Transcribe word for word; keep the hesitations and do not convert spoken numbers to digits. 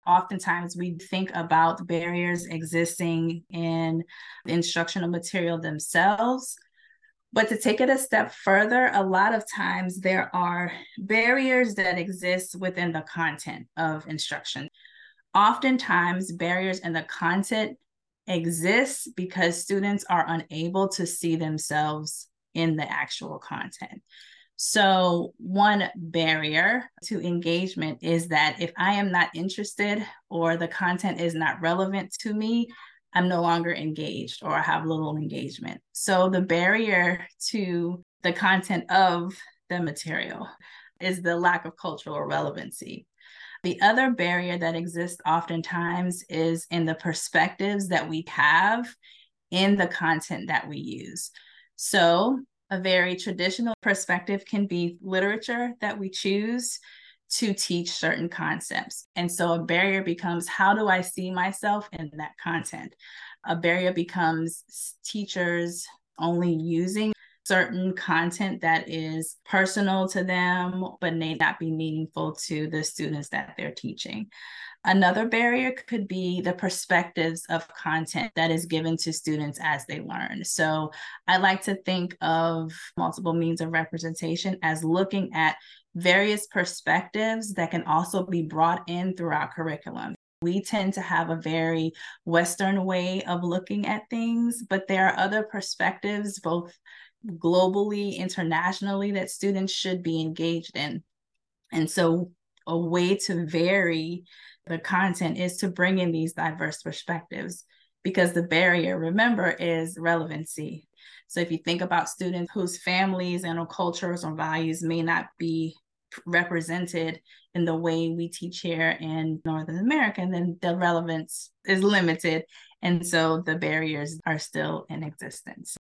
Oftentimes, we think about barriers existing in the instructional material themselves. But to take it a step further, a lot of times there are barriers that exist within the content of instruction. Oftentimes, barriers in the content exist because students are unable to see themselves in the actual content. So one barrier to engagement is that if I am not interested or the content is not relevant to me, I'm no longer engaged or I have little engagement. So the barrier to the content of the material is the lack of cultural relevancy. The other barrier that exists oftentimes is in the perspectives that we have in the content that we use. So a very traditional perspective can be literature that we choose to teach certain concepts. And so a barrier becomes, how do I see myself in that content? A barrier becomes teachers only using certain content that is personal to them, but may not be meaningful to the students that they're teaching. Another barrier could be the perspectives of content that is given to students as they learn. So I like to think of multiple means of representation as looking at various perspectives that can also be brought in through our curriculum. We tend to have a very Western way of looking at things, but there are other perspectives, both globally, internationally, that students should be engaged in. And so a way to vary the content is to bring in these diverse perspectives, because the barrier, remember, is relevancy. So if you think about students whose families and cultures or values may not be represented in the way we teach here in Northern America, then the relevance is limited. And so the barriers are still in existence.